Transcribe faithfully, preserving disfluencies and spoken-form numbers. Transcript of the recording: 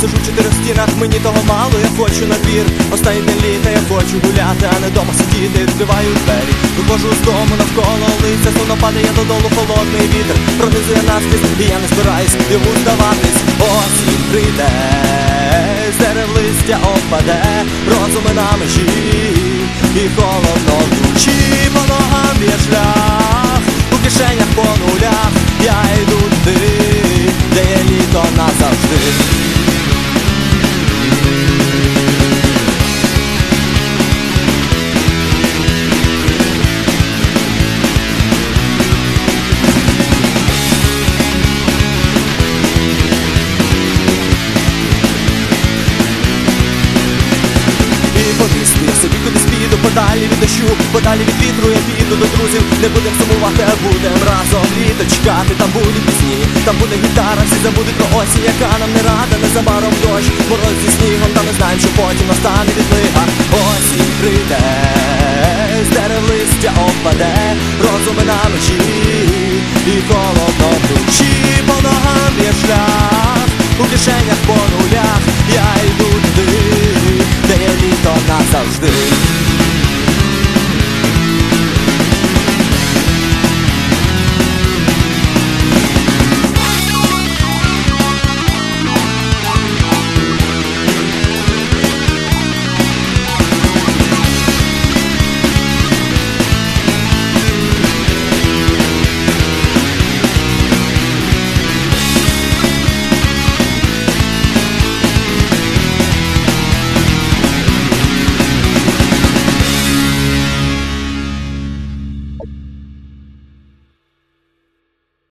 сижу в чотирьох стінах, мені того мало, я хочу на двір. Останній день літа, я хочу гуляти, а не дома сидіти. Відкриваю двері, виходжу з дому, навколо лиця сонно падає додолу холодний вітер, пронизує наскрізь, і я не збираюсь йому здаватись. Осінь прийде, з дерев листя опаде, розуми на межі і холодно в душі. По ногам є шлях, у кишенях по нулях, я йду туди, де є літо назавжди. Я собі кудись піду, подалі від дощу, подалі від вітру, я піду до друзів. Не будем сумувати, а будем разом літо чекати. Там будуть пісні, там буде гітара, всі забудуть про осінь, яка нам не рада. Незабаром дощ, мороз зі снігом, та ми знаємо, що потім настане відлига. Осінь прийде, з дерев листя опаде, розуми на межі і коло